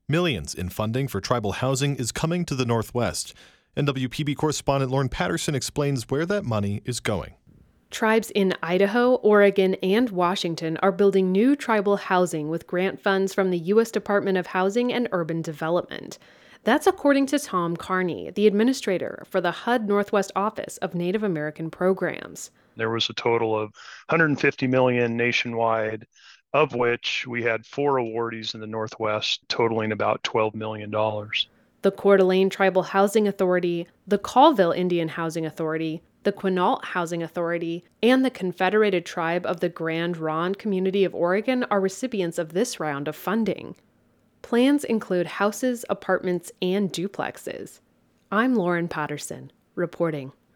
Millions in funding for tribal housing is coming to the Northwest. NWPB correspondent Lauren Patterson explains where that money is going. Tribes in Idaho, Oregon, and Washington are building new tribal housing with grant funds from the U.S. Department of Housing and Urban Development. That's according to Tom Carney, the administrator for the HUD Northwest Office of Native American Programs. There was a total of $150 million nationwide, of which we had 4 awardees in the Northwest, totaling about $12 million. The Coeur d'Alene Tribal Housing Authority, the Colville Indian Housing Authority, the Quinault Housing Authority, and the Confederated Tribe of the Grand Ronde Community of Oregon are recipients of this round of funding. Plans include houses, apartments, and duplexes. I'm Lauren Patterson, reporting.